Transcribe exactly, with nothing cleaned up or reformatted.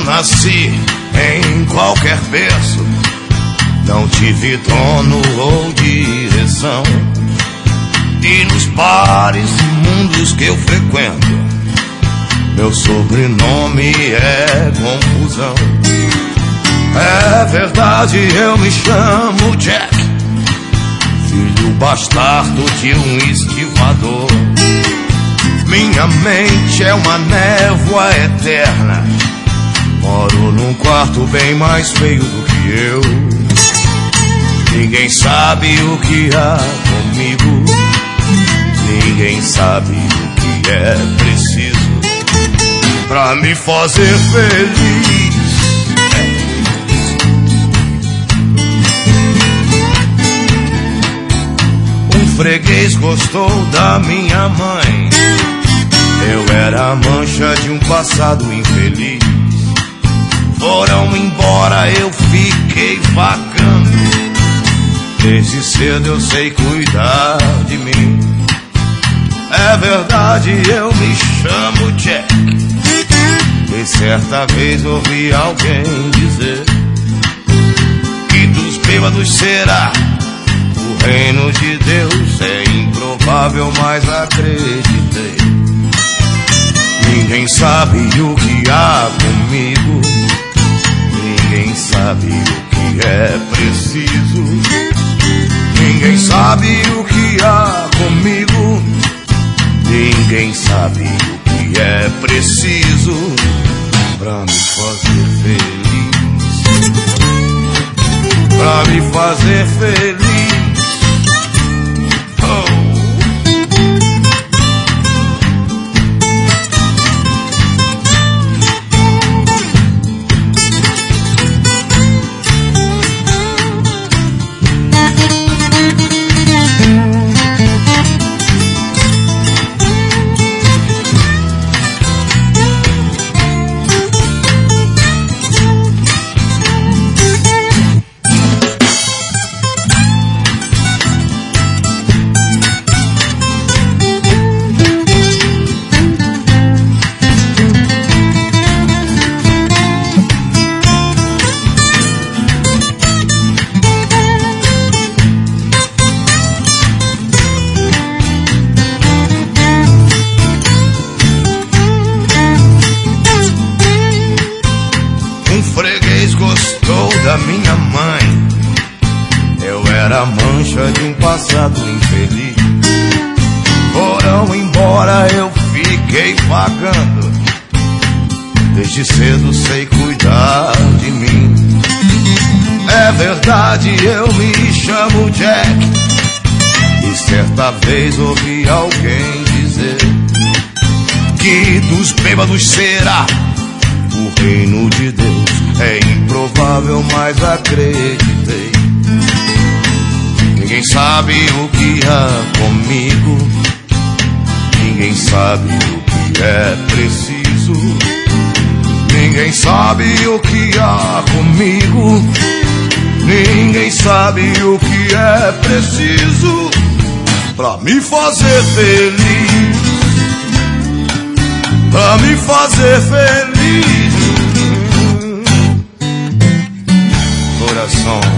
nasci em qualquer berço, não tive trono ou direção. E nos bares e mundos que eu frequento, meu sobrenome é confusão. É verdade, eu me chamo Jack, filho bastardo de um estivador. Minha mente é uma névoa eterna, moro num quarto bem mais feio do que eu. Ninguém sabe o que há comigo, ninguém sabe o que é preciso pra me fazer feliz. Um freguês gostou da minha mãe, eu era a mancha de um passado infeliz. Foram embora, eu fiquei vagando, desde cedo eu sei cuidar de mim. É verdade, eu me chamo Jack, e certa vez ouvi alguém dizer que dos bêbados será o reino de Deus. É improvável, mas acreditei. Ninguém sabe o que há comigo, ninguém sabe o que é preciso. Ninguém sabe o que há comigo, ninguém sabe o que é preciso pra me fazer feliz, pra me fazer feliz. Oh. Da minha mãe, eu era a mancha de um passado infeliz. Foram embora, eu fiquei vagando, desde cedo sei cuidar de mim. É verdade, eu me chamo Jack, e certa vez ouvi alguém dizer que dos bêbados será o reino de Deus. É improvável, mas acreditei. Ninguém sabe o que há comigo, ninguém sabe o que é preciso. Ninguém sabe o que há comigo, ninguém sabe o que é preciso pra me fazer feliz, pra me fazer feliz. Coração.